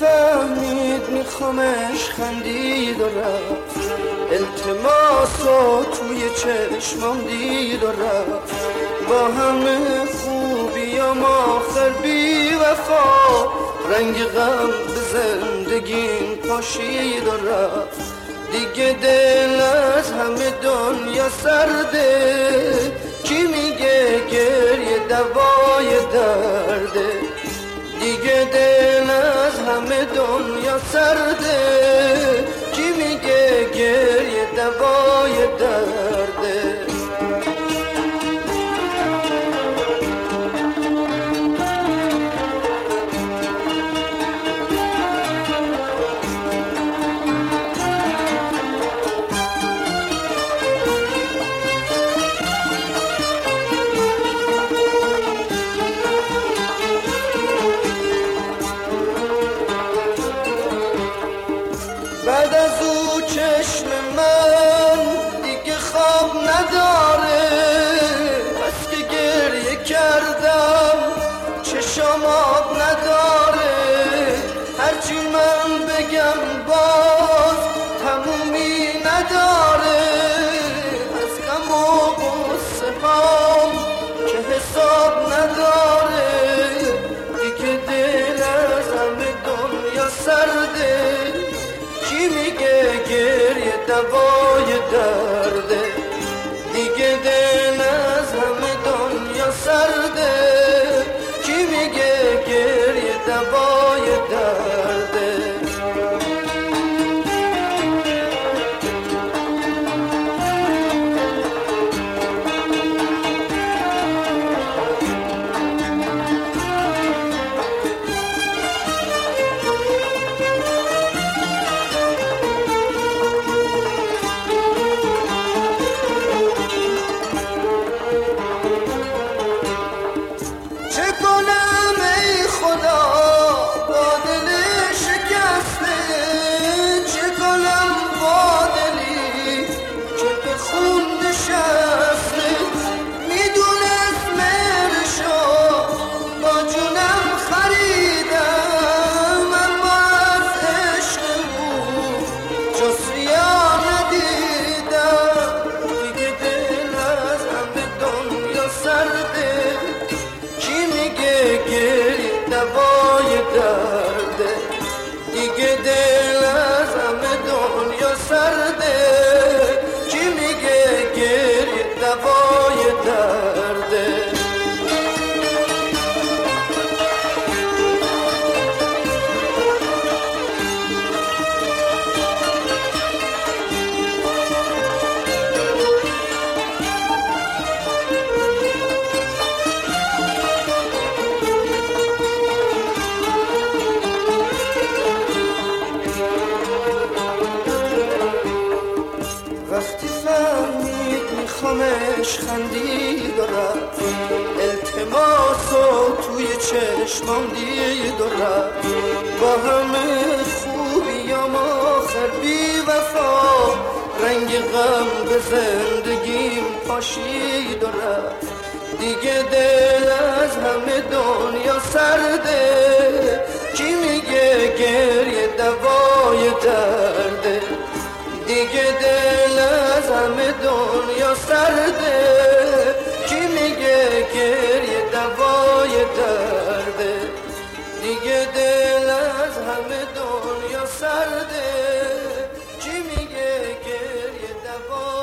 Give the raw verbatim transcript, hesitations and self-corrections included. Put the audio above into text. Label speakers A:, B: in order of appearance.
A: فهمید میخوامش خندید و رفت، التماس و توی چشمام دید و رفت. با همه خوبیام آخر بی وفا، رنگ غم به زندگیم پاشید و رفت. دیگه دل از همه دنیا سرده، کی میگه گریه دوای درده. دیگه دل از همه دنیا سرده، کی میگه گریه دوای درده. بعد از او چشم من دیگه خواب نداره، بس که گریه کردم چشام آب نداره. هرچی من بگم باز تمومی نداره، از غم و غصه هام که حساب نداره. دیگه دل از همه دنیا سرده، کی میگه گریه دوای درده. دیگه دل از همه دنیا سرده، کی میگه گریه دوای درده. دوای درده. دیگه دل از همه دنیا سرده، کی میگه گریه دوای درده. وقتی فهمید میخوامش خندید و رفت، التماس و توی چشمام دید و رفت. با همه خوبیام آخر بی وفا، رنگ غم به زندگیم پاشید و رفت. دیگه دل از همه دنیا سرده، کی میگه گریه دوای درده. دیگه دل از همه دنیا سرده، کی میگه گریه دوای درده. دیگه دل از همه دنیا سرده، کی میگه گریه دوای